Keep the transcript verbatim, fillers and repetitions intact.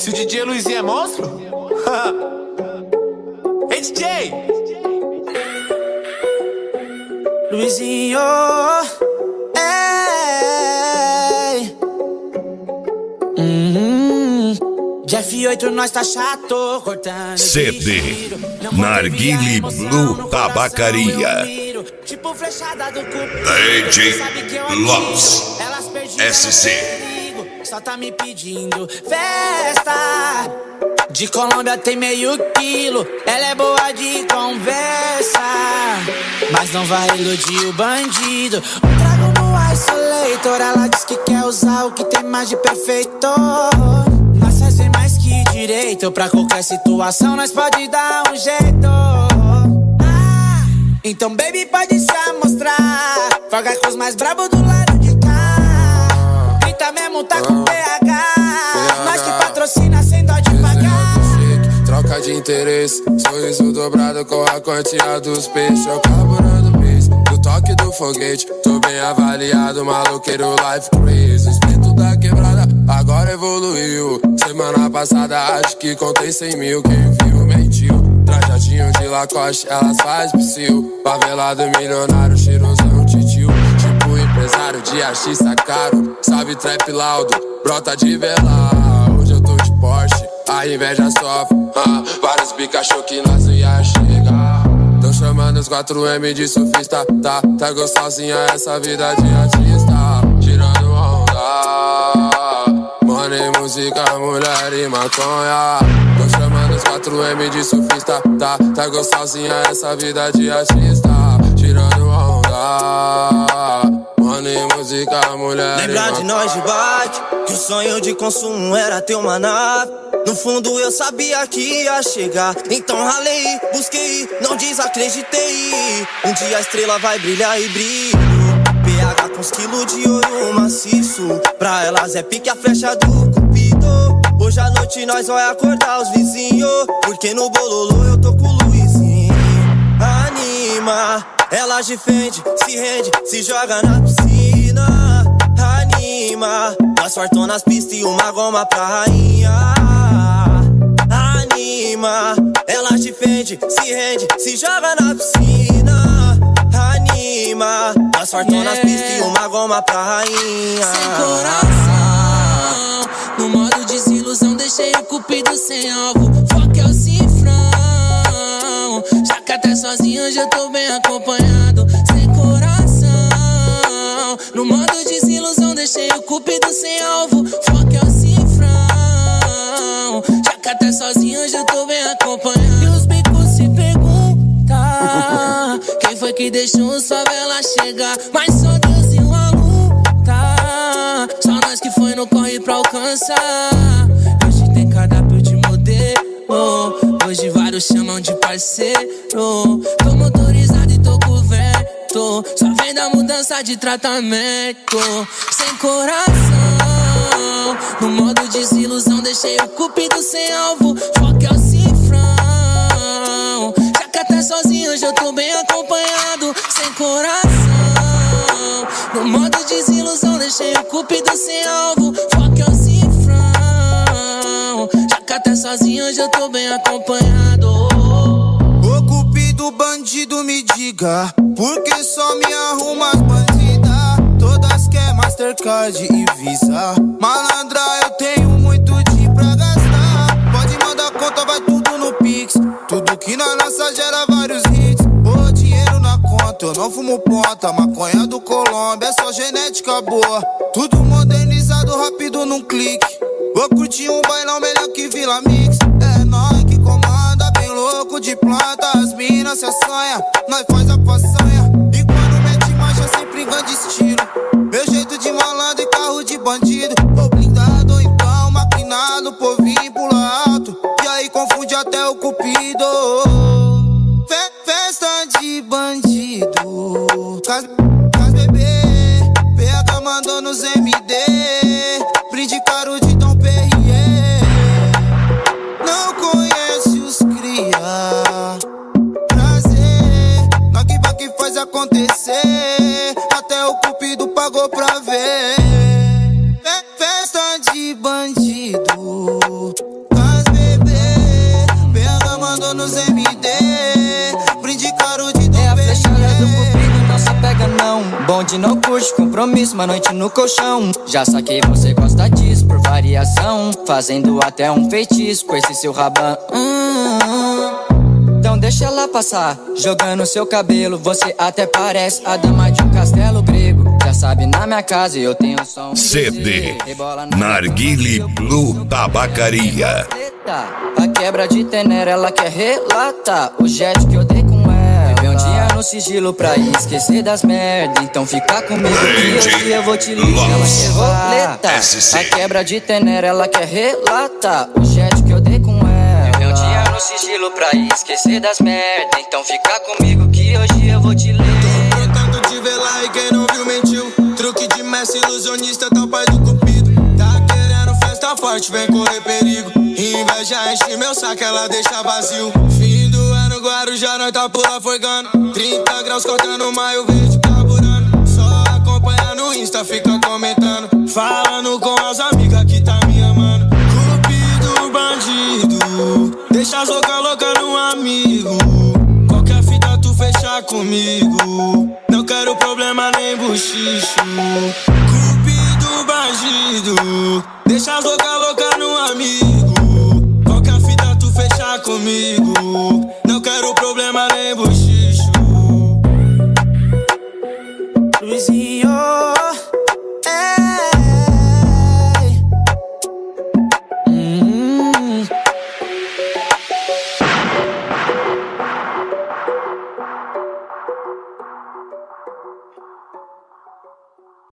Se o D J Luizinho é monstro? Ei, D J! Luizinho, ei. Uhum. Jeff oito, nós tá chato, cortando C D Narguile Blue Tabacaria. Tipo flechada do cupo. D J Lopes S C. Só tá me pedindo festa. De Colômbia tem meio quilo. Ela é boa de conversa, mas não vai iludir o bandido. Um trago no isolator. Ela diz que quer usar o que tem mais de perfeito. Nós fazem mais que direito. Pra qualquer situação nós pode dar um jeito. Ah, então baby pode se amostrar. Folga com os mais brabos do lado de cá. Grita mesmo, tá com P H. Nós que patrocina sem dó de pagar. Troca de interesse, sorriso dobrado com a quantia dos peixes. Eu carburando mês, do toque do foguete. Tô bem avaliado, maloqueiro life crazy. O espírito da quebrada agora evoluiu. Semana passada acho que contei cem mil. Quem viu mentiu. Trajadinho de Lacoste, elas faz psil. Favelado milionário, cheirosão titio. Tipo empresário de artista caro. Sabe trap laudo, brota de velar. Hoje eu tô de Porsche, a inveja sofre. Ah, vários Pikachu que nós não ia chegar. Tão chamando os quatro M de surfista. Tá, tá gostosinha essa vida de artista. Tirando onda, money, música, mulher e maconha. Tão chamando os quatro M de surfista. Tá, tá gostosinha essa vida de artista. Tirando onda, money, música, mulher e Lembrar de nós de bate, que o sonho de consumo era ter uma nave. No fundo eu sabia que ia chegar, então ralei, busquei, não desacreditei. Um dia a estrela vai brilhar e brilho. P H com uns quilos de ouro maciço. Pra elas é pique a flecha do cupido. Hoje à noite nós vai acordar os vizinhos, porque no bololô eu tô com o Luizinho. Anima, elas defende, se rende, se joga na piscina. Anima, nós fartão nas pistas e uma goma pra rainha. Anima, ela defende, se rende, se joga na piscina. Anima, nós fartão nas pistas e uma goma pra rainha. Sem coração, no modo desilusão, deixei o cupido sem alvo. Foco é o cifrão, já que até sozinho hoje eu tô bem acompanhado. Sem coração, no modo desilusão, deixei o cupido sem alvo. Foco é o cifrão, já que até sozinho hoje eu tô bem acompanhado. E os bicos se perguntam quem foi que deixou sua vela chegar. Mas só Deus e uma luta, só nós que foi no corre pra alcançar. Hoje tem cardápio de modelo, hoje vários chamam de parceiro. Tô motorizado e tô coberto, só vem da mudança de tratamento. Sem coração, no modo desilusão, deixei o cupido sem alvo. Foco é o cifrão, já que até sozinho hoje eu tô bem acompanhado. Sem coração, no modo desilusão, deixei o cupido sem alvo. Foco é o cifrão, já que até sozinho hoje eu tô bem acompanhado. Ô cupido bandido, me diga, por que só me arruma as bandidas? Todas quer Mastercard e Visa. Malandra, eu tenho muito de pra gastar. Pode mandar conta, vai tudo no Pix. Tudo que na nossa gera vários hits. Ô, dinheiro na conta, eu não fumo ponta. Maconha do Colômbia, é só genética boa. Tudo modernizado, rápido num clique. Vou curtir um bailão melhor que Vila Mix. É nós que comanda, bem louco de planta. As minas se assanha, nós faz a façanha. E quando mete marcha sempre grande estilo. Meu jeito de malandro e carro de bandido. Ou blindado ou então maquinado, povinho pula alto. E aí confunde até o cupido. Fe Festa de bandido, Cas, cas bebê, P H mandou nos M D. Brinde caro de Dom Perrier. Não conhece os cria. Prazer, nós que vai que faz a não. Bonde não curte compromisso, uma noite no colchão. Já saquei, você gosta disso por variação, fazendo até um feitiço com esse seu rabão. hum, Então deixa ela passar, jogando seu cabelo. Você até parece a dama de um castelo grego. Já sabe, na minha casa eu tenho som. C D Narguile Blue Tabacaria. A quebra de tenera, ela quer relatar o jet que eu dei com ela. Viver um dia no sigilo pra esquecer das merda. Então fica comigo que hoje eu vou te ligar. Ela quer roletar. A quebra de tenera, ela quer relatar o jet que eu dei com ela. Viver um dia no sigilo pra esquecer das merda. Então fica comigo que hoje eu vou te ligar. Tô brotando de velar e quem não viu mentiu. Truque de mestre ilusionista, tá o pai do cupido. Tá querendo festa forte, vem correr perigo. Inveja enche meu saco, ela deixa vazio. Fim do ano, Guarujá, nós tá por afogando. Trinta graus cortando maio verde, carburando. Só acompanha no Insta, fica comentando. Falando com as amigas que tá me amando. Cupido, bandido, deixa as louca louca no amigo. Qualquer fita tu fechar comigo. Não quero problema nem buchicho. Cupido, bandido, deixa as louca louca no amigo. Fechar comigo, não quero problema nem buchicho. Luizinho